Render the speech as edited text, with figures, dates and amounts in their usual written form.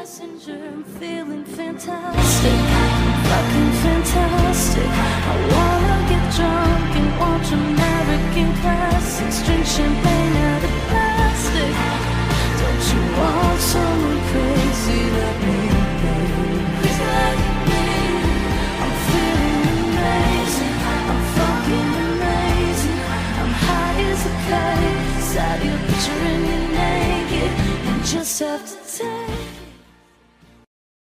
passenger, I'm feeling fantastic, fucking fantastic. I wanna get drunk and watch American classics, drink champagne out of plastic. Don't you want someone crazy like me, baby? Crazy like me. I'm feeling amazing, I'm fucking amazing. I'm high as a kite, inside your picture and you're naked. You just have to tell